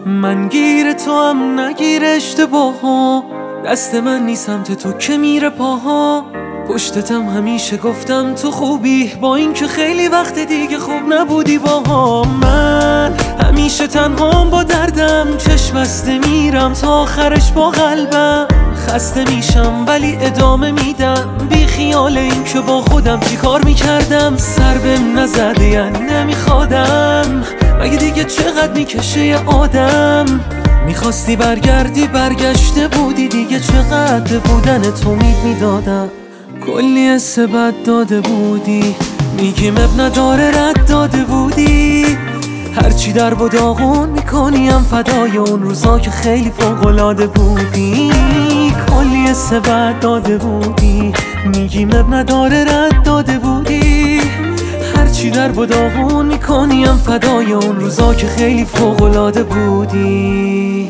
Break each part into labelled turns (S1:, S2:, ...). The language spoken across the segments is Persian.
S1: من گیر تو هم نگیر اشتباها، دست من نیست سمت تو که میره پاها. پشتتم همیشه گفتم تو خوبی، با این که خیلی وقت دیگه خوب نبودی باها. من همیشه تنهام با دردم، چشم بسته میرم تا آخرش با قلبم. خسته میشم ولی ادامه میدم، بی خیال این که با خودم چی کار میکردم. سر بهم نزده یعنی نمیخوادم، مگه دیگه چقدر میکشه یه آدم. میخواستی برگردی برگشته بودی دیگه، چقدر بودن تو میدادم. کلی حس بد داده بودی، میگیم اب نداره رد داده بودی. هرچی در و داغون میکنیم فدای اون روزا که خیلی فوق‌العاده بودی. کلی حس بد داده بودی، میگیم اب نداره رد داده بودی. هرچی در و داغون میکنیم فدای اون روزا که خیلی فوق‌العاده بودی.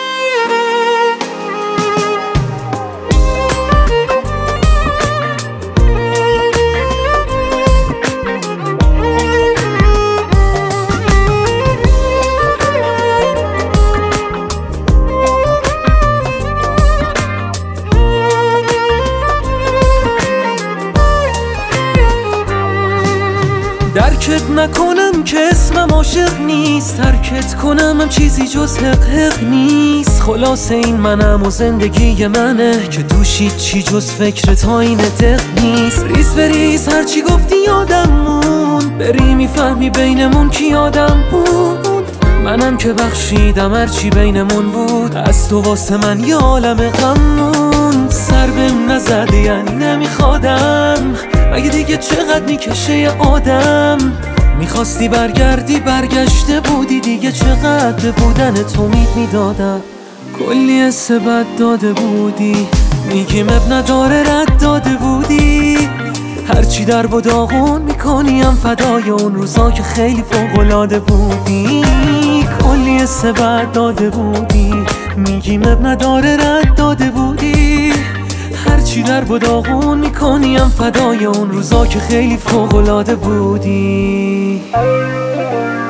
S1: درکت نکنم که اسمم عاشق نیست، ترکت کنم هم چیزی جز حق نیست. خلاصه این منم و زندگی منه که دوشید چی جز فکر تا این دق نیست. ریز بریز هرچی گفتی یادم مون، بری میفهمی بینمون کی آدم بود. منم که بخشیدم هرچی بینمون بود، از تو واسه من یه عالم غمون. سر بهم نزده یعنی نمیخوادم، مگه دیگه چقدر میکشه یه آدم. میخواستی برگردی برگشته بودی دیگه، چقدر بودن تو میدادم. کلی حس بد داده بودی، میگیم اب نداره رد داده بودی. هرچی در و داغون میکنیم فدای اون روزا که خیلی فوق‌العاده بودی. کلی حس بد داده بودی، میگیم اب نداره رد داده بودی. هرچی در و داغون میکنیم فدای اون روزا که خیلی فوق‌العاده بودی.